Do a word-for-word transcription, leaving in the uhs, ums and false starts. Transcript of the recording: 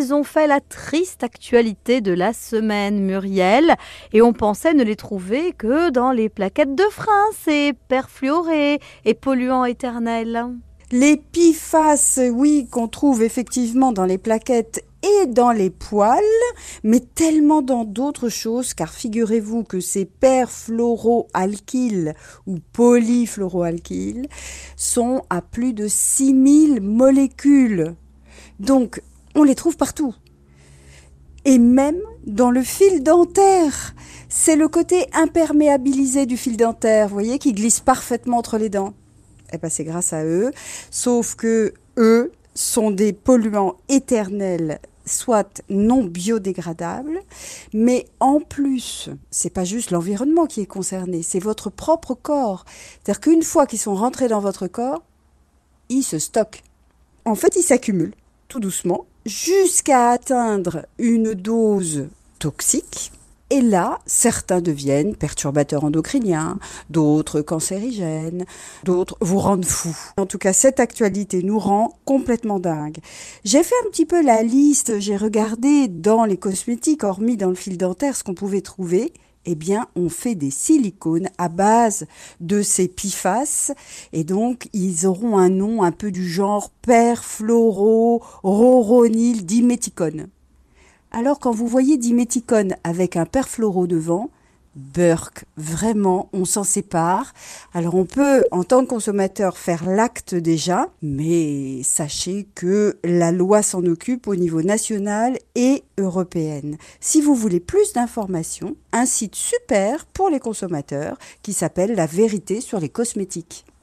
ils ont fait la triste actualité de la semaine, Muriel. Et on pensait ne les trouver que dans les plaquettes de frein, ces perfluorés et polluants éternels. Les P F A S, oui, qu'on trouve effectivement dans les plaquettes et dans les poêles, mais tellement dans d'autres choses, car figurez-vous que ces perfluoroalkyles ou polyfluoroalkyles sont à plus de six mille molécules. Donc, on les trouve partout. Et même dans le fil dentaire. C'est le côté imperméabilisé du fil dentaire, vous voyez, qui glisse parfaitement entre les dents. Eh ben, c'est grâce à eux, sauf que eux sont des polluants éternels, soit non biodégradables, mais en plus, c'est pas juste l'environnement qui est concerné, c'est votre propre corps. C'est-à-dire qu'une fois qu'ils sont rentrés dans votre corps, ils se stockent. En fait, ils s'accumulent, tout doucement, jusqu'à atteindre une dose toxique. Et là, certains deviennent perturbateurs endocriniens, d'autres cancérigènes, d'autres vous rendent fous. En tout cas, cette actualité nous rend complètement dingue. J'ai fait un petit peu la liste, j'ai regardé dans les cosmétiques, hormis dans le fil dentaire, ce qu'on pouvait trouver. Eh bien, on fait des silicones à base de ces P F A S et donc ils auront un nom un peu du genre perfluorororonyl diméthicone. Alors quand vous voyez diméthicone avec un perfluoro devant, burk, vraiment, on s'en sépare. Alors on peut, en tant que consommateur, faire l'acte déjà, mais sachez que la loi s'en occupe au niveau national et européen. Si vous voulez plus d'informations, un site super pour les consommateurs qui s'appelle La Vérité sur les cosmétiques.